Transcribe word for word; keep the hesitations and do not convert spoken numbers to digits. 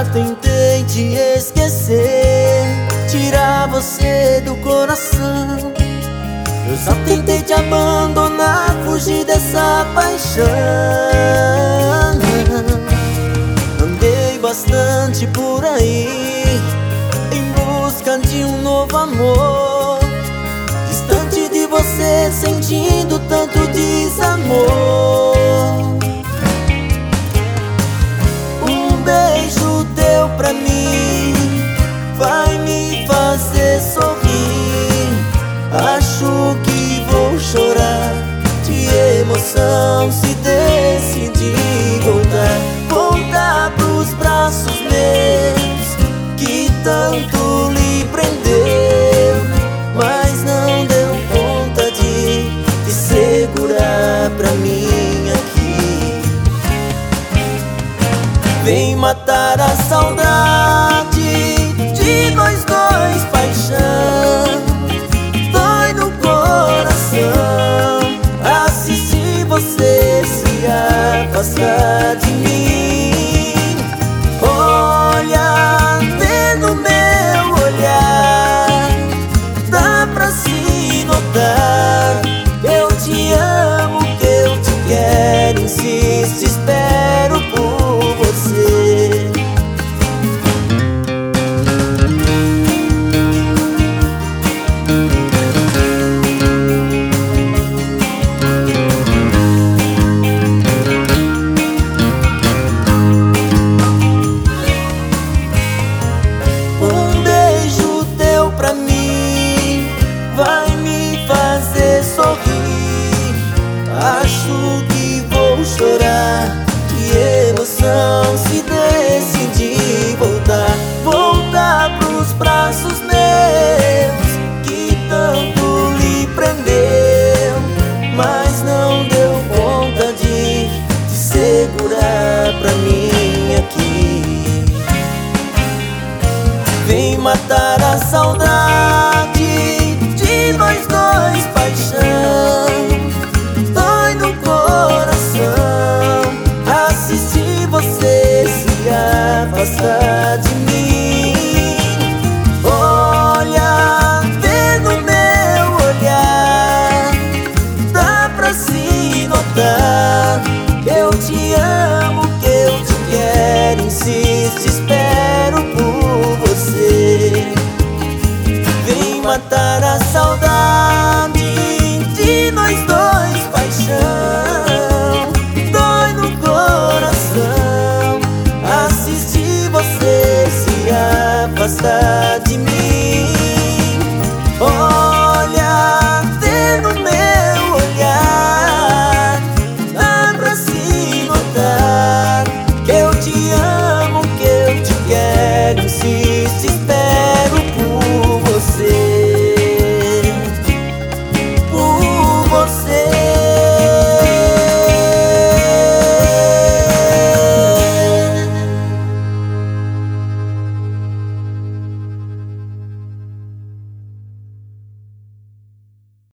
Já tentei te esquecer, tirar você do coração. Eu só tentei te abandonar, fugir dessa paixão. Andei bastante por aí em busca de um novo amor, distante de você, sentindo tanto desamor. Um beijo teu pra mim vai me fazer sorrir. Acho que vou chorar de emoção se decidir voltar. Voltar pros braços meus que tanto lhe prendeu, mas não deu conta de te segurar pra mim aqui. Vem matar a saudade de nós dois, paixão. Dói no coração assistir você se afastar de mim. Olha, vê no meu olhar, dá pra se notar. Eu te amo, que eu te quero, insisto, espero por você. Acho que vou chorar de emoção se decidir voltar. Voltar pros braços meus que tanto lhe prendeu, mas não deu conta de te segurar pra mim aqui. Vem matar a saudade de nós dois, paixão. Dói no coração assistir você se afastar de mim. Olha, vê no meu olhar, dá pra se notar. Eu te amo, que eu te quero,